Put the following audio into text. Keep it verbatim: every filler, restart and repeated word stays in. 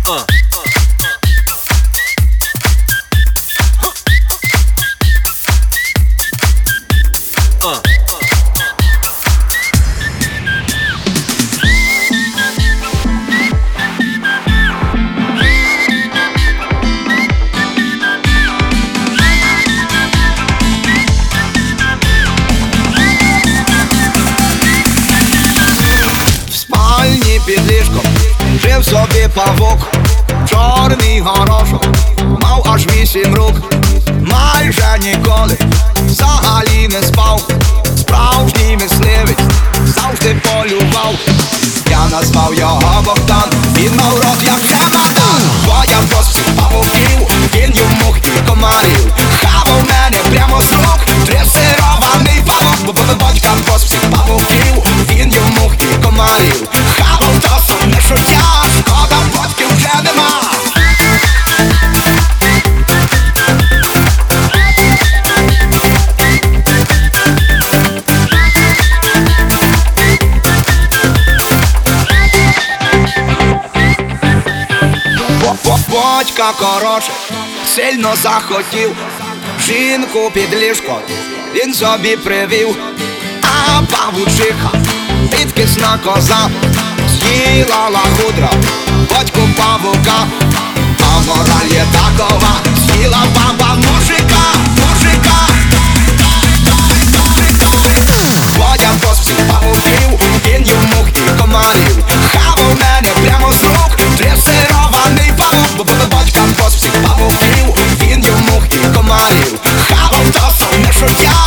Uh. Uh. В спальні під ліжком жив собі павук, чорний горошок, мав аж вісім рук. Майже ніколи взагалі не спав, справжній мисливець завжди полював. Я назвав його Богдан, він мав рот як чемодан. Бо я просив павуків, він йому і комарів. Хавав мене прямо з рук, дресирований павук. Батька просив павуків, він йому і комарів. Хавав то саме життя, шкода батьків вже нема. Батька коротше сильно захотів жінку під ліжко, він собі привів. А павучиха, підкисна коза, з'їла лахудра, батьку павука. А мораль є такова, з'їла баба мужика, мужика. Водя просив павуків, він йому і комарів. Хавав мене прямо з рук, дресирований павук. Батька просив павуків, він йому і комарів. Хавав то саме життя,